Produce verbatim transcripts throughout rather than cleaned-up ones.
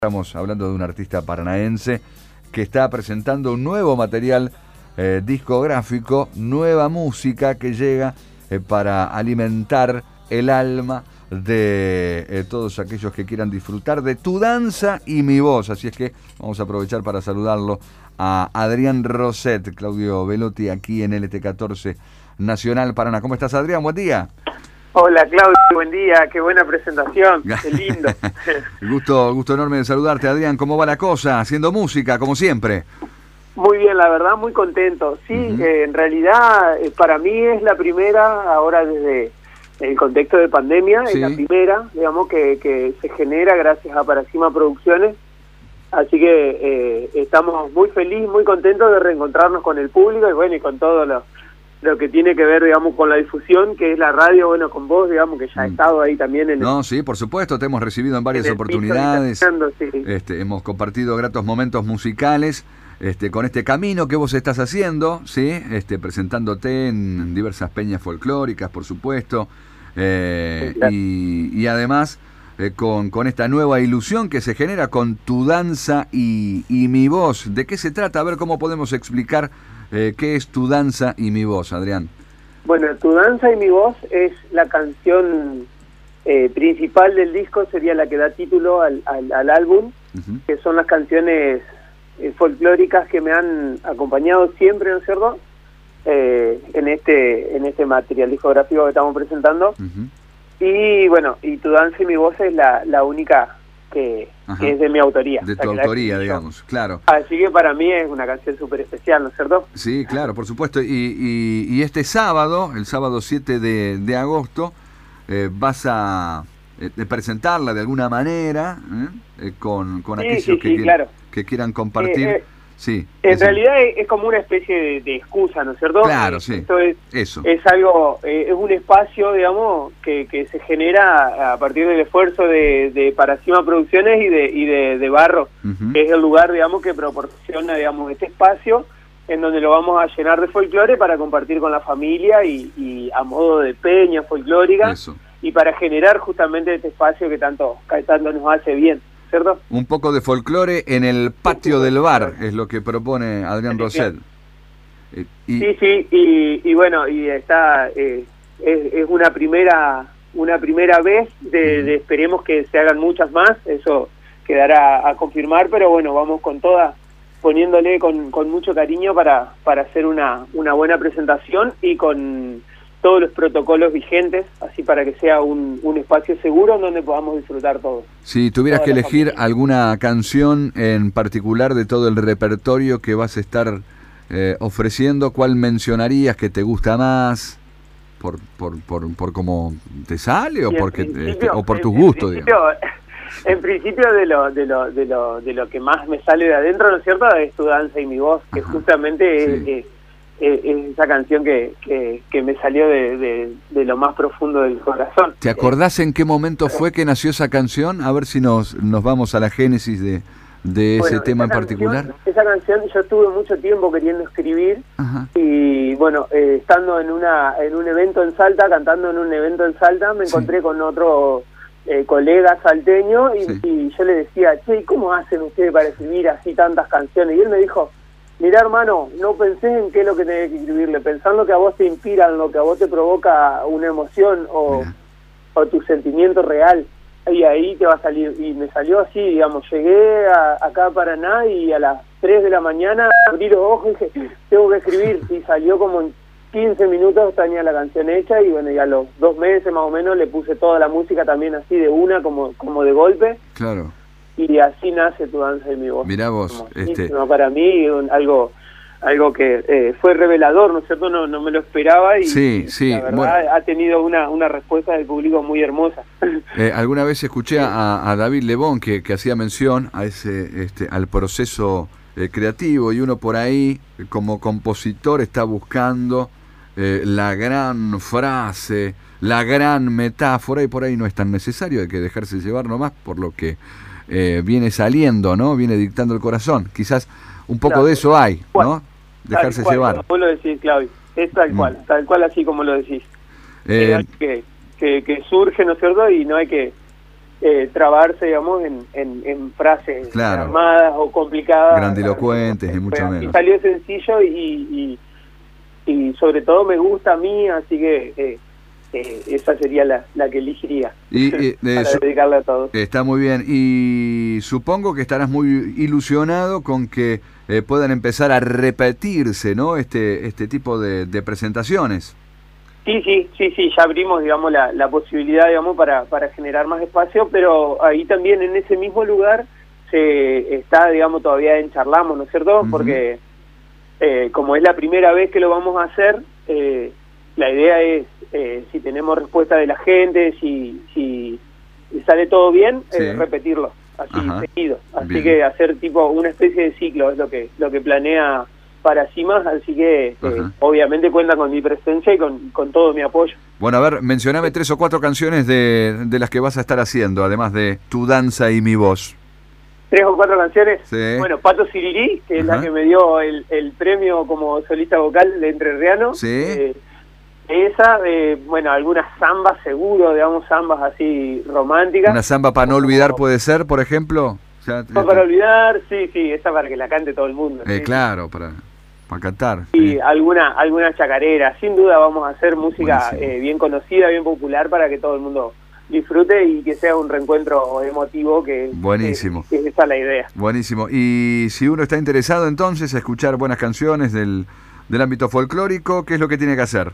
Estamos hablando de un artista paranaense que está presentando un nuevo material eh, discográfico, nueva música que llega eh, para alimentar el alma de eh, todos aquellos que quieran disfrutar de Tu Danza y Mi Voz. Así es que vamos a aprovechar para saludarlo a Adrián Roset, Claudio Velotti, aquí en L T catorce Nacional Paraná. ¿Cómo estás, Adrián? Buen día. Hola, Claudio, buen día, qué buena presentación, qué lindo. gusto, gusto enorme de saludarte, Adrián. ¿Cómo va la cosa? Haciendo música, como siempre. Muy bien, la verdad, muy contento. Sí, uh-huh. eh, en realidad, eh, para mí es la primera, ahora desde el contexto de pandemia, sí. Es la primera, digamos, que, que se genera gracias a Paracima Producciones. Así que eh, estamos muy felices, muy contentos de reencontrarnos con el público y bueno, y con todo lo... lo que tiene que ver, digamos, con la difusión, que es la radio, bueno, con vos, digamos, que ya he estado ahí también en el... No, sí, por supuesto, te hemos recibido en varias en oportunidades, sí. este, hemos compartido gratos momentos musicales, este, con este camino que vos estás haciendo, sí, este, presentándote en diversas peñas folclóricas, por supuesto, eh, sí, claro. y, y además eh, con, con esta nueva ilusión que se genera con Tu Danza y, y Mi Voz. ¿De qué se trata? A ver cómo podemos explicar Eh, ¿qué es Tu Danza y Mi Voz, Adrián? Bueno, Tu Danza y Mi Voz es la canción eh, principal del disco, sería la que da título al, al, al álbum, uh-huh. que son las canciones eh, folclóricas que me han acompañado siempre, ¿no es cierto?, eh, en este en este material discográfico que estamos presentando. Uh-huh. Y bueno, y Tu Danza y Mi Voz es la, la única... Que, que es de mi autoría. De o sea, tu autoría, digamos, claro. Así que para mí es una canción súper especial, ¿no es cierto? Sí, claro, por supuesto. Y, y, y este sábado, el sábado siete de, de agosto, eh, vas a eh, presentarla de alguna manera ¿eh? Eh, con, con sí, aquellos sí, que, sí, que, claro. que quieran compartir. Eh, eh, sí, en es realidad el... es como una especie de, de excusa, ¿no es cierto? Claro, sí. Esto es, Eso. es algo, eh, es un espacio, digamos, que, que se genera a partir del esfuerzo de, de Paracima Producciones y de, y de, de Barro, uh-huh. que es el lugar, digamos, que proporciona, digamos, este espacio en donde lo vamos a llenar de folclore para compartir con la familia y, y a modo de peña folclórica. Eso. Y para generar justamente este espacio que tanto, que tanto nos hace bien. ¿Cierto? Un poco de folclore en el patio del bar, es lo que propone Adrián Roset. Eh, y... Sí, sí, y, y bueno, y está eh, es, es una primera una primera vez, de, uh-huh. de esperemos que se hagan muchas más, eso quedará a confirmar, pero bueno, vamos con toda, poniéndole con, con mucho cariño para, para hacer una, una buena presentación y con todos los protocolos vigentes, así para que sea un, un espacio seguro en donde podamos disfrutar todos. Si tuvieras que elegir familia. alguna canción en particular de todo el repertorio que vas a estar eh, ofreciendo, ¿cuál mencionarías que te gusta más? ¿Por por por, por cómo te sale o, porque, este, o por tus gustos? Digamos. En principio de lo, de, lo, de, lo, de lo que más me sale de adentro, ¿no es cierto?, es Tu Danza y Mi Voz, que Ajá. justamente sí. es... es es esa canción que, que, que me salió de, de, de lo más profundo del corazón. ¿Te acordás en qué momento fue que nació esa canción? A ver si nos, nos vamos a la génesis de, de ese bueno, tema en canción, particular. Esa canción yo estuve mucho tiempo queriendo escribir. Ajá. Y bueno, eh, estando en una en un evento en Salta, cantando en un evento en Salta, me encontré sí. con otro eh, colega salteño y, sí. y yo le decía, che, ¿cómo hacen ustedes para escribir así tantas canciones? Y él me dijo, mirá, hermano, no pensés en qué es lo que tenés que escribirle, pensando que a vos te inspiran, lo que a vos te provoca una emoción o, o tu sentimiento real, y ahí te va a salir. Y me salió así, digamos, llegué a, acá a Paraná y a las tres de la mañana abrí los ojos y dije, tengo que escribir, y salió como en quince minutos, tenía la canción hecha, y bueno, y a los dos meses más o menos le puse toda la música también así de una, como, como de golpe. Claro. Y así nace Tu Danza y Mi Voz. Mirá vos, este... no, para mí un, algo algo que eh, fue revelador, ¿no es cierto? No, no me lo esperaba y, sí, sí, la verdad bueno, ha tenido una, una respuesta del público muy hermosa. Eh, alguna vez escuché a, a David Lebón que, que hacía mención a ese este al proceso eh, creativo, y uno por ahí como compositor está buscando eh, la gran frase, la gran metáfora, y por ahí no es tan necesario, hay que dejarse llevar nomás por lo que Eh, viene saliendo, ¿no? Viene dictando el corazón. Quizás un poco claro. de eso hay, ¿no? Dejarse cual, llevar. Vos lo decís, Claudio. Es tal cual, mm. tal cual así como lo decís. Eh, que, que, que surge, ¿no es cierto? Y no hay que eh, trabarse, digamos, en, en, en frases claro. armadas o complicadas. Grandilocuentes y mucho menos. Y salió sencillo y, y, y sobre todo me gusta a mí, así que eh, eh, esa sería la, la que elegiría y, eh, para eso, dedicarle a todos. Está muy bien. Y supongo que estarás muy ilusionado con que eh, puedan empezar a repetirse, ¿no? Este, este tipo de, de presentaciones. Sí, sí, sí, sí, ya abrimos, digamos, la, la posibilidad, digamos, para, para generar más espacio, pero ahí también en ese mismo lugar se está, digamos, todavía en charlamos, ¿no es cierto? Uh-huh. Porque eh, como es la primera vez que lo vamos a hacer, eh, la idea es, eh, si tenemos respuesta de la gente, si, si sale todo bien, sí. eh, repetirlo, así, Ajá. seguido. Así bien. Que hacer tipo una especie de ciclo es lo que, lo que planea para Cimas, así que eh, obviamente cuenta con mi presencia y con, con todo mi apoyo. Bueno, a ver, mencioname tres o cuatro canciones de, de las que vas a estar haciendo, además de Tu danza y mi voz. ¿Tres o cuatro canciones? Sí. Bueno, Pato Sirirí, que es Ajá. la que me dio el, el premio como solista vocal de Entrerriano. Sí. Eh, esa, eh, bueno, algunas zambas seguro, digamos, zambas así románticas. ¿Una zamba para no olvidar puede ser, por ejemplo? O sea, para olvidar, sí, sí, esa para que la cante todo el mundo. Eh, sí, claro, para... para cantar. Y sí. alguna alguna chacarera. Sin duda vamos a hacer música eh, bien conocida, bien popular, para que todo el mundo disfrute y que sea un reencuentro emotivo, que Buenísimo. Es, es esa la idea. Buenísimo. Y si uno está interesado entonces a escuchar buenas canciones del, del ámbito folclórico, ¿qué es lo que tiene que hacer?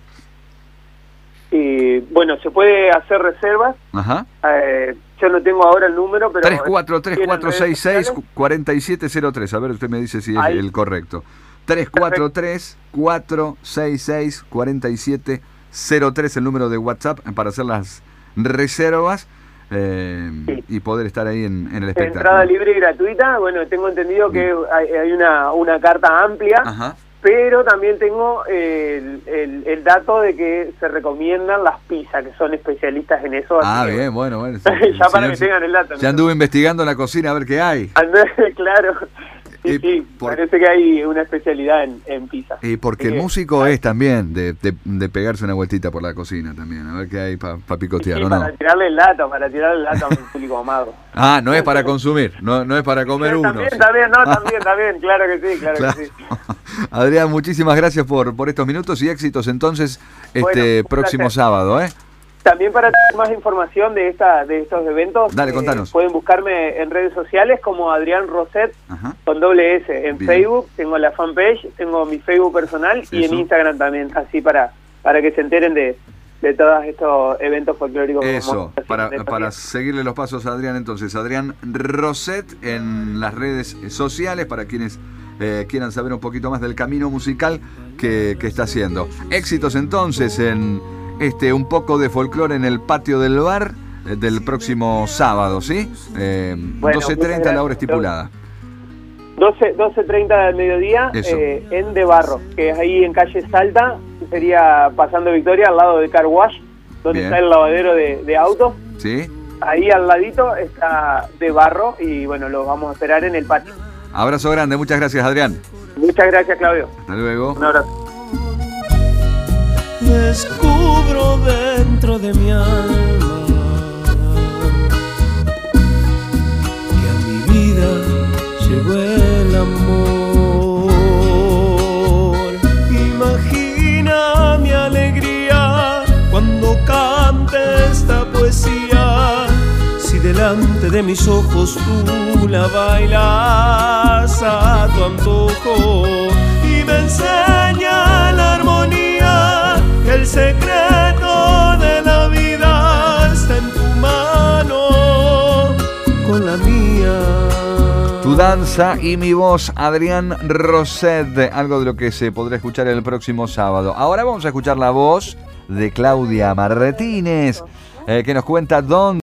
Y, bueno, se puede hacer reservas. Ajá. Eh, yo no tengo ahora el número, pero... tres cuatro tres, cuatro seis seis, cuatro siete cero tres. A ver, usted me dice si es Ahí. el correcto. tres cuatro tres, cuatro seis seis, cuatro siete cero tres, el número de WhatsApp para hacer las reservas eh, sí. y poder estar ahí en, en el espectáculo. Entrada libre y gratuita. Bueno, tengo entendido que hay, hay una, una carta amplia. Ajá. Pero también tengo el, el, el dato de que se recomiendan las pizzas, que son especialistas en eso. Ah, así bien, que, bueno, bueno. ya señor, para que tengan el dato. Ya anduve investigando en la cocina a ver qué hay. Andé, claro. Sí, y sí, por... parece que hay una especialidad en, en pizza. Y porque el eh, músico es también de, de, de pegarse una vueltita por la cocina también, a ver qué hay para pa picotear, sí, ¿o para no? tirarle el dato, para tirarle el dato a mi público amado. Ah, no es para consumir, no, no es para comer sí, uno. También, sí. también, no, también, también, claro que sí, claro, claro. que sí. Adrián, muchísimas gracias por, por estos minutos y éxitos entonces este bueno, próximo placer. sábado, ¿eh? También para tener más información de esta de estos eventos, Dale, contanos. Eh, pueden buscarme en redes sociales como Adrián Roset, Ajá. con doble S, en Bien. Facebook, tengo la fanpage, tengo mi Facebook personal Eso. y en Instagram también, así para para que se enteren de, de todos estos eventos folclóricos. Eso, para, para seguirle los pasos a Adrián entonces, Adrián Roset en las redes sociales para quienes eh, quieran saber un poquito más del camino musical que, que está haciendo. Éxitos entonces en... Este, un poco de folclore en el patio del bar eh, del próximo sábado, ¿sí? Eh, bueno, doce treinta la hora estipulada. doce treinta del mediodía eh, en De Barro, que es ahí en calle Salta, sería pasando Victoria, al lado de Car Wash, donde Bien. está el lavadero de, de autos. Sí. Ahí al ladito está De Barro y bueno, los vamos a esperar en el patio. Abrazo grande, muchas gracias, Adrián. Muchas gracias, Claudio. Hasta luego. Un abrazo. Descubro dentro de mi alma que a mi vida llegó el amor. Imagina mi alegría cuando cante esta poesía, si delante de mis ojos tú la bailas a tu antojo y me enseña la armonía. El secreto de la vida está en tu mano con la mía. Tu danza y mi voz, Adrián Roset, algo de lo que se podrá escuchar el próximo sábado. Ahora vamos a escuchar la voz de Claudia Martínez, eh, que nos cuenta dónde